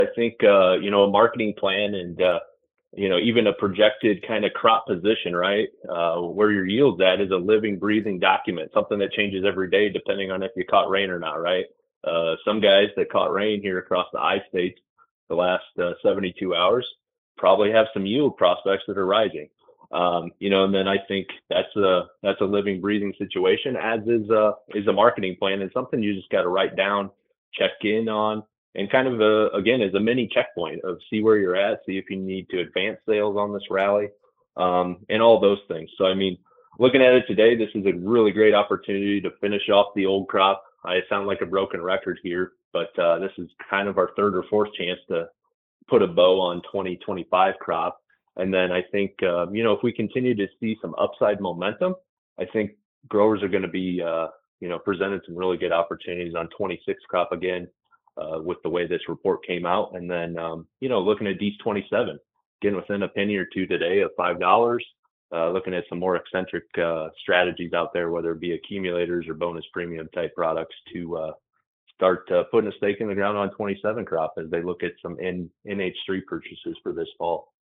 I think, a marketing plan and, even a projected kind of crop position, right? Where your yield's at is a living, breathing document, something that changes every day depending on if you caught rain or not, right? Some guys that caught rain here across the I-states the last 72 hours probably have some yield prospects that are rising. And then I think that's a living, breathing situation, as is a marketing plan and something you just got to write down, check in on, and kind of again as a mini checkpoint of see where you're at, see if you need to advance sales on this rally, and all those things. So I mean, looking at it today, this is a really great opportunity to finish off the old crop. I sound like a broken record here, but this is kind of our third or fourth chance to put a bow on 2025 crop. And then I think, if we continue to see some upside momentum, I think growers are going to be, presented some really good opportunities on 26 crop again, with the way this report came out. And then, looking at D's 27, getting within a penny or two today of $5, looking at some more eccentric strategies out there, whether it be accumulators or bonus premium type products to start putting a stake in the ground on 27 crop as they look at some NH3 purchases for this fall.